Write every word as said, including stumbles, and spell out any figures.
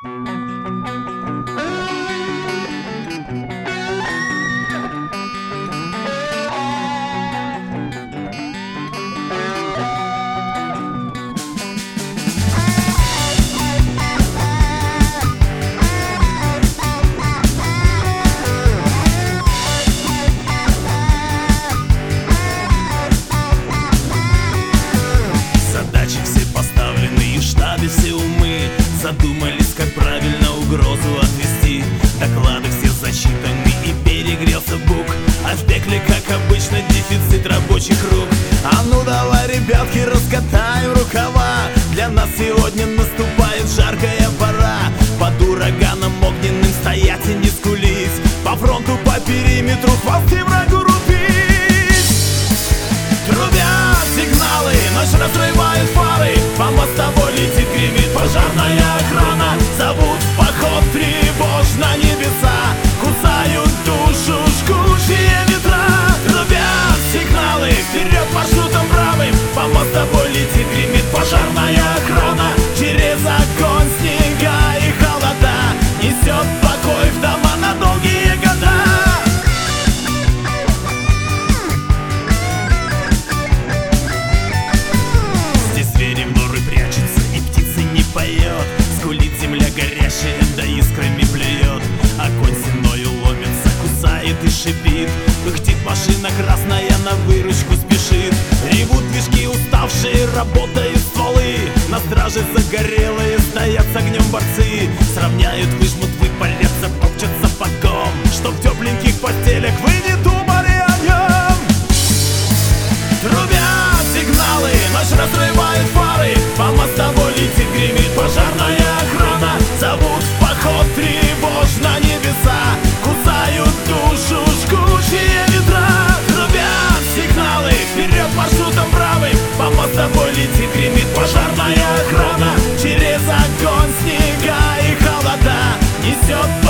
Все умы задумались, как правильно угрозу отвести. Доклады все засчитаны и перегрелся бук, а в пекле, как обычно, дефицит рабочих рук. А ну давай, ребятки, раскатаем рукава. Для нас сегодня наступает жаркая пора. Под ураганом огненным стоять и не скулить, по фронту, по периметру хвосты врагу рубить. Трубят сигналы, ночь разрывает фары, по мостовой летит, гремит пожарная охрана. Зовут в поход тревожно небеса, кусают душу жгучие ветра. Трубят сигналы, вперед маршрутом правым, по мостовой летит, гремит пожарная охрана. Через огонь, снега и холода несет покой в дома на долгие года. Поет, скулит земля горящая, да искрами плюет. Огонь стеною ломится, кусает и шипит. Пыхтит машина красная, на выручку спешит. Ревут движки уставшие, работают стволы. На страже загорелые стоят с огнем борцы. Сравняют, выжмут, выпалят, затопчат сапогом, чтоб в тепленьких постелях вы не думали о нем. Трубят сигналы, ночь разрывает фары, по мостовой летит, гремит пожарная охрана. Зовут в поход тревожно небеса, кусают душу жгучие ветра. Трубят сигналы, вперед маршрутом правым, по мостовой летит, гремит пожарная охрана. Через огонь, снега и холода несет